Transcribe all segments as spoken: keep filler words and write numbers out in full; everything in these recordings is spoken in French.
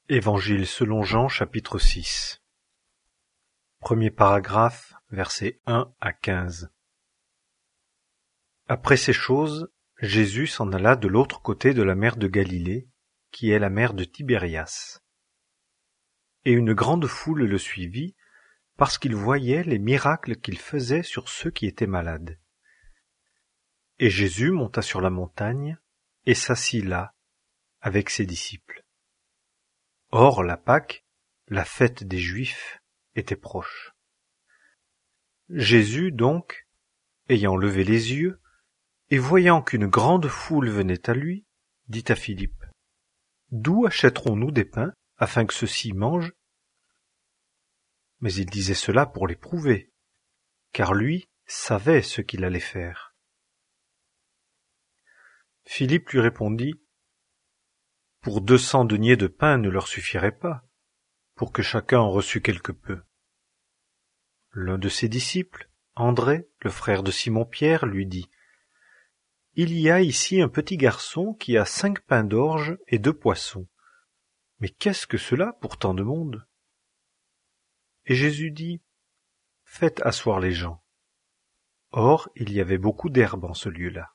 Évangile selon Jean chapitre six. Premier paragraphe, versets un à quinze. Après ces choses, Jésus s'en alla de l'autre côté de la mer de Galilée, qui est la mer de Tibérias. Et une grande foule le suivit, parce qu'il voyait les miracles qu'il faisait sur ceux qui étaient malades. Et Jésus monta sur la montagne, et s'assit là, avec ses disciples. Or la Pâque, la fête des Juifs, était proche. Jésus donc, ayant levé les yeux, et voyant qu'une grande foule venait à lui, dit à Philippe, « D'où achèterons-nous des pains, afin que ceux-ci mangent ?» Mais il disait cela pour l'éprouver, car lui savait ce qu'il allait faire. Philippe lui répondit, « Pour deux cents deniers de pain ne leur suffirait pas, pour que chacun en reçût quelque peu. » L'un de ses disciples, André, le frère de Simon-Pierre, lui dit, « Il y a ici un petit garçon qui a cinq pains d'orge et deux poissons. Mais qu'est-ce que cela pour tant de monde ?» Et Jésus dit, « Faites asseoir les gens. » Or, il y avait beaucoup d'herbe en ce lieu-là.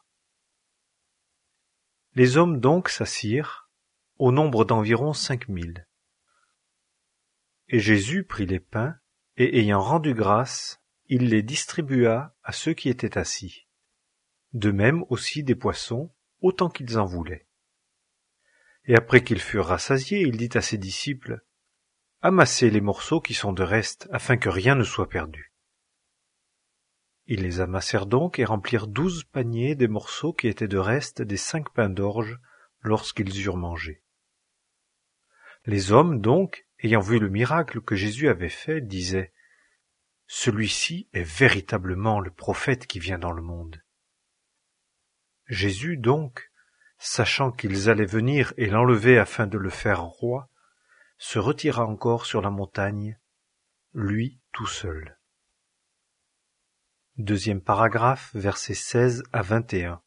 Les hommes donc s'assirent, au nombre d'environ cinq mille. Et Jésus prit les pains, et ayant rendu grâce, il les distribua à ceux qui étaient assis. De même aussi des poissons, autant qu'ils en voulaient. Et après qu'ils furent rassasiés, il dit à ses disciples, « Amassez les morceaux qui sont de reste, afin que rien ne soit perdu. » Ils les amassèrent donc et remplirent douze paniers des morceaux qui étaient de reste des cinq pains d'orge lorsqu'ils eurent mangé. Les hommes donc, ayant vu le miracle que Jésus avait fait, disaient, « Celui-ci est véritablement le prophète qui vient dans le monde. » Jésus donc, sachant qu'ils allaient venir et l'enlever afin de le faire roi, se retira encore sur la montagne, lui tout seul. Deuxième paragraphe, versets seize à vingt et un.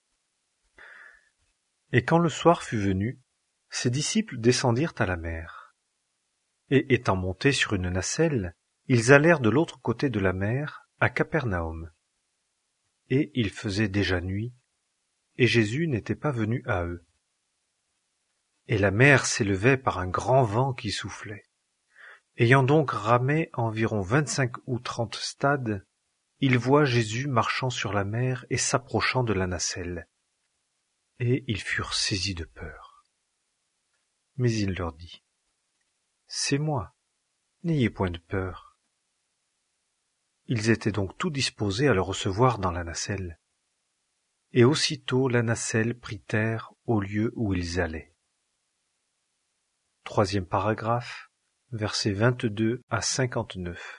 Et quand le soir fut venu, ses disciples descendirent à la mer. Et étant montés sur une nacelle, ils allèrent de l'autre côté de la mer, à Capernaum. Et il faisait déjà nuit, et Jésus n'était pas venu à eux. Et la mer s'élevait par un grand vent qui soufflait. Ayant donc ramé environ vingt-cinq ou trente stades, ils voient Jésus marchant sur la mer et s'approchant de la nacelle. Et ils furent saisis de peur. Mais il leur dit, « C'est moi, n'ayez point de peur. » Ils étaient donc tout disposés à le recevoir dans la nacelle. Et aussitôt la nacelle prit terre au lieu où ils allaient. Troisième paragraphe, versets vingt-deux à cinquante-neuf.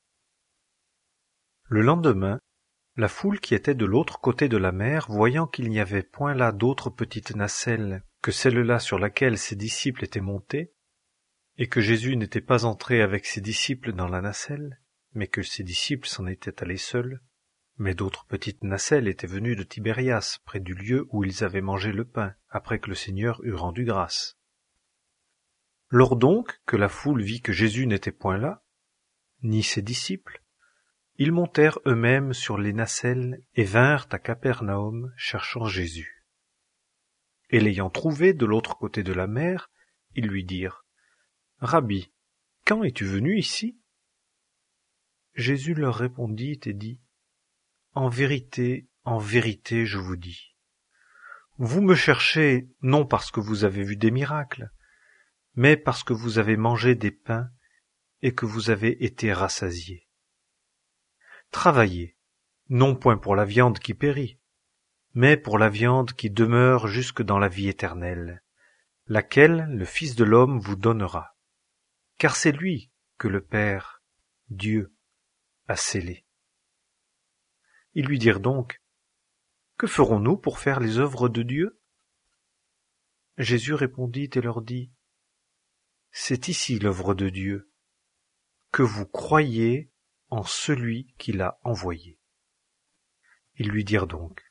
Le lendemain, la foule qui était de l'autre côté de la mer, voyant qu'il n'y avait point là d'autre petite nacelle que celle-là sur laquelle ses disciples étaient montés, et que Jésus n'était pas entré avec ses disciples dans la nacelle, mais que ses disciples s'en étaient allés seuls, mais d'autres petites nacelles étaient venues de Tibérias, près du lieu où ils avaient mangé le pain, après que le Seigneur eut rendu grâce. Lors donc que la foule vit que Jésus n'était point là, ni ses disciples, ils montèrent eux-mêmes sur les nacelles et vinrent à Capernaum cherchant Jésus. Et l'ayant trouvé de l'autre côté de la mer, ils lui dirent, « Rabbi, quand es-tu venu ici ?» Jésus leur répondit et dit, « En vérité, en vérité, je vous dis, vous me cherchez non parce que vous avez vu des miracles, mais parce que vous avez mangé des pains et que vous avez été rassasiés. Travaillez, non point pour la viande qui périt, mais pour la viande qui demeure jusque dans la vie éternelle, laquelle le Fils de l'homme vous donnera. Car c'est lui que le Père, Dieu, a scellé. » Ils lui dirent donc, « Que ferons-nous pour faire les œuvres de Dieu ?» Jésus répondit et leur dit, « C'est ici l'œuvre de Dieu, que vous croyiez en celui qui l'a envoyé. » Ils lui dirent donc,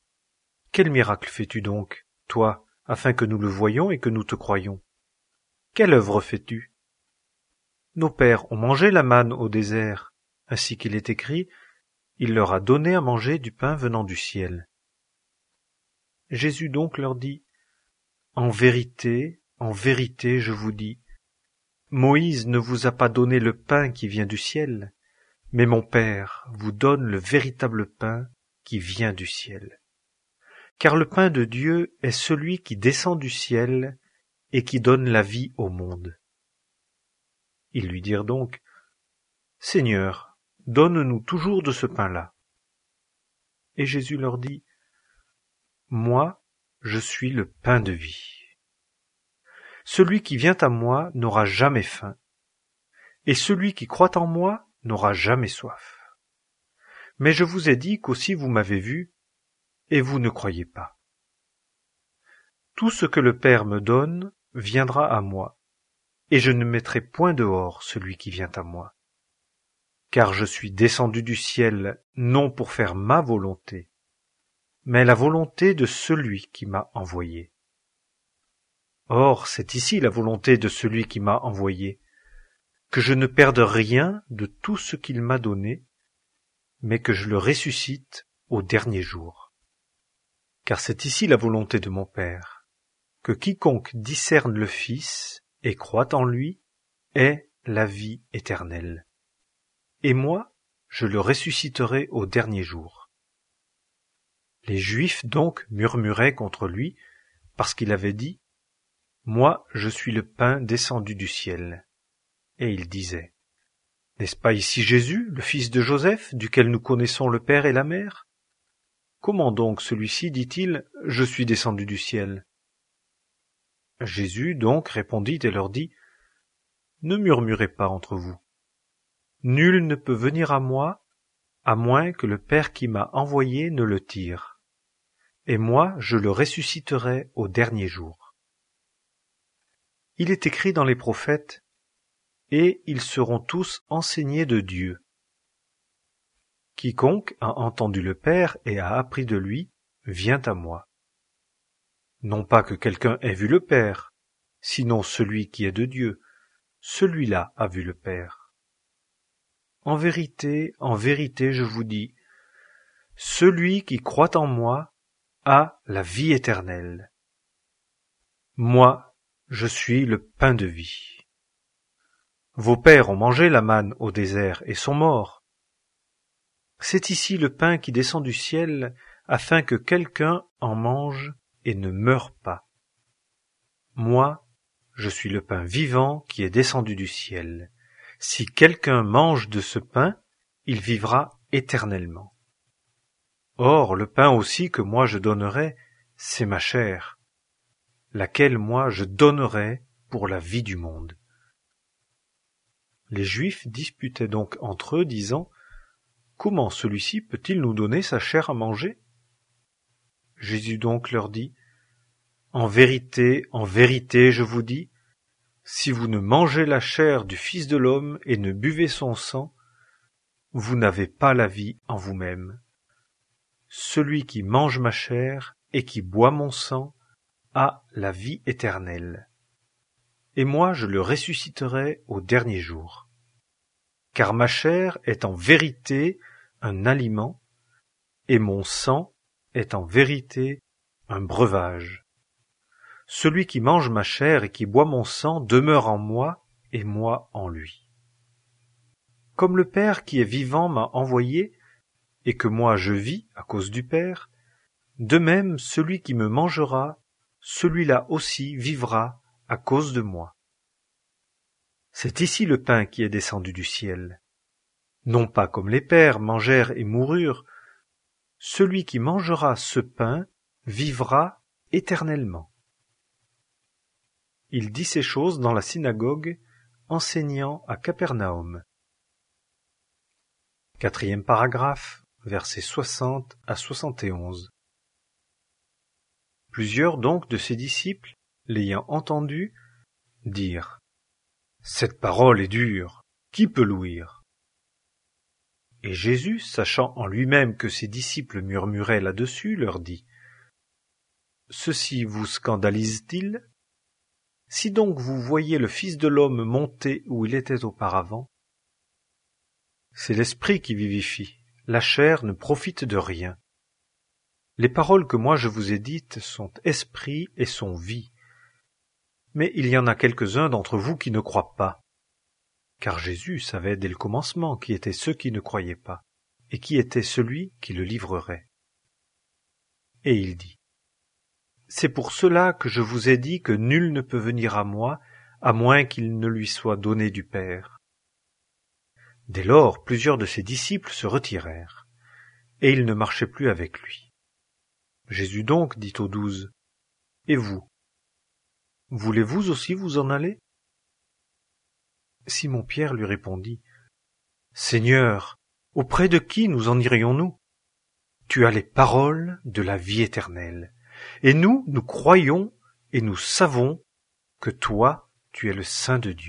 « Quel miracle fais-tu donc, toi, afin que nous le voyions et que nous te croyions ? quelle œuvre fais-tu? Nos pères ont mangé la manne au désert, ainsi qu'il est écrit, il leur a donné à manger du pain venant du ciel. Jésus donc leur dit, en vérité, en vérité, je vous dis, Moïse ne vous a pas donné le pain qui vient du ciel, mais mon Père vous donne le véritable pain qui vient du ciel. Car le pain de Dieu est celui qui descend du ciel et qui donne la vie au monde. Ils lui dirent donc, Seigneur, donne-nous toujours de ce pain-là. Et Jésus leur dit, Moi, je suis le pain de vie. Celui qui vient à moi n'aura jamais faim, et celui qui croit en moi n'aura jamais soif. Mais je vous ai dit qu'aussi vous m'avez vu, et vous ne croyez pas. Tout ce que le Père me donne viendra à moi, et je ne mettrai point dehors celui qui vient à moi. Car je suis descendu du ciel non pour faire ma volonté, mais la volonté de celui qui m'a envoyé. Or, c'est ici la volonté de celui qui m'a envoyé, que je ne perde rien de tout ce qu'il m'a donné, mais que je le ressuscite au dernier jour. Car c'est ici la volonté de mon Père, que quiconque discerne le Fils et croit en lui ait la vie éternelle. Et moi, je le ressusciterai au dernier jour. Les Juifs donc murmuraient contre lui, parce qu'il avait dit, Moi, je suis le pain descendu du ciel. Et il disait, N'est-ce pas ici Jésus, le fils de Joseph, duquel nous connaissons le Père et la Mère? Comment donc celui-ci dit-il, Je suis descendu du ciel? Jésus donc répondit et leur dit, Ne murmurez pas entre vous. Nul ne peut venir à moi, à moins que le Père qui m'a envoyé ne le tire. Et moi, je le ressusciterai au dernier jour. Il est écrit dans les prophètes, et ils seront tous enseignés de Dieu. Quiconque a entendu le Père et a appris de lui, vient à moi. Non pas que quelqu'un ait vu le Père, sinon celui qui est de Dieu, celui-là a vu le Père. En vérité, en vérité, je vous dis, celui qui croit en moi a la vie éternelle. Moi, je suis le pain de vie. Vos pères ont mangé la manne au désert et sont morts. C'est ici le pain qui descend du ciel, afin que quelqu'un en mange et ne meure pas. Moi, je suis le pain vivant qui est descendu du ciel. Si quelqu'un mange de ce pain, il vivra éternellement. Or, le pain aussi que moi je donnerai, c'est ma chair, laquelle moi je donnerai pour la vie du monde. Les Juifs disputaient donc entre eux, disant, Comment celui-ci peut-il nous donner sa chair à manger? Jésus donc leur dit, En vérité, en vérité, je vous dis, si vous ne mangez la chair du Fils de l'homme et ne buvez son sang, vous n'avez pas la vie en vous-même. Celui qui mange ma chair et qui boit mon sang a la vie éternelle. Et moi je le ressusciterai au dernier jour. Car ma chair est en vérité un aliment, et mon sang est en vérité un breuvage. Celui qui mange ma chair et qui boit mon sang demeure en moi, et moi en lui. Comme le Père qui est vivant m'a envoyé, et que moi je vis à cause du Père, de même celui qui me mangera, celui-là aussi vivra à cause de moi. C'est ici le pain qui est descendu du ciel. Non pas comme les pères mangèrent et moururent, celui qui mangera ce pain vivra éternellement. Il dit ces choses dans la synagogue, enseignant à Capernaum. Quatrième paragraphe, versets soixante à soixante et onze. Plusieurs donc de ses disciples, l'ayant entendu, dirent « Cette parole est dure, qui peut l'ouïr ?» Et Jésus, sachant en lui-même que ses disciples murmuraient là-dessus, leur dit « Ceci vous scandalise-t-il ? Si donc vous voyez le Fils de l'homme monter où il était auparavant, c'est l'Esprit qui vivifie, la chair ne profite de rien. Les paroles que moi je vous ai dites sont esprit et sont vie. Mais il y en a quelques-uns d'entre vous qui ne croient pas. Car Jésus savait dès le commencement qui étaient ceux qui ne croyaient pas, et qui était celui qui le livrerait. Et il dit, « C'est pour cela que je vous ai dit que nul ne peut venir à moi, à moins qu'il ne lui soit donné du Père. » Dès lors, plusieurs de ses disciples se retirèrent, et ils ne marchaient plus avec lui. Jésus donc dit aux douze, « Et vous, voulez-vous aussi vous en aller ?» Simon-Pierre lui répondit, « Seigneur, auprès de qui nous en irions-nous? Tu as les paroles de la vie éternelle, et nous, nous croyons et nous savons que toi, tu es le Saint de Dieu. »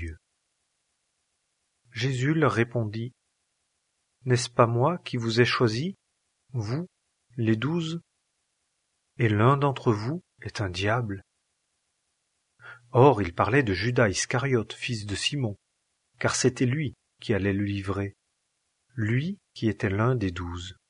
Jésus leur répondit, « N'est-ce pas moi qui vous ai choisi, vous, les douze, et l'un d'entre vous est un diable? » Or il parlait de Judas Iscariote, fils de Simon, car c'était lui qui allait le livrer, lui qui était l'un des douze.